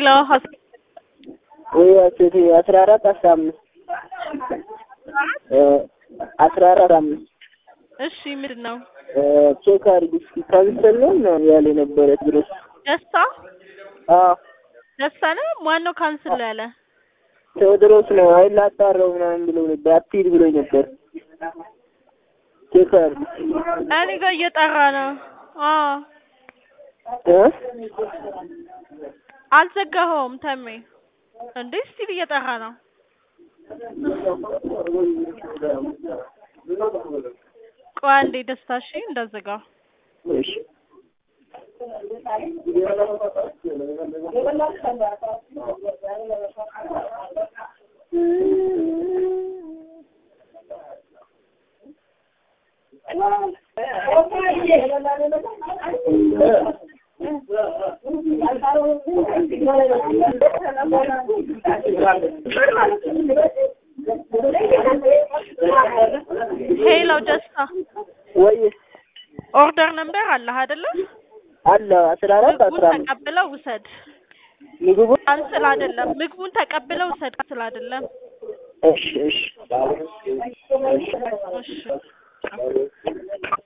ሄሎ ወይ አትቴ 14 15 14 15 እሺ ምንድነው ቼክ አድርጊ እስኪ ካንሰል ነው ያለ ነበር ድረስ ደስታ ደስታ ነው ማነው ካንሰል ያለ ቴዎድሮስ ነው አይላጣራው ምናምን ብሎ ነበር አትሂድ ብሎኝ ነበር ቼክ አድርጊ እኔ ጋር እየጠራ ነው አልዘጋኸውም ተሜ እንዴ ስቲል እየጠራ ነው ቆይ አንዴ ደስታ እሺ እንዳዘጋው እሺ ሄሎ ደስታ ወይ ኦርደር ነምበር አለህ አይደለ አለ 14 15 ተቀብለው ውሰድ ምግቡ ካንሰል አይደለም ምግቡን ተቀብለው ውሰድ ካንሰል አይደለም እሺ እሺ እሺ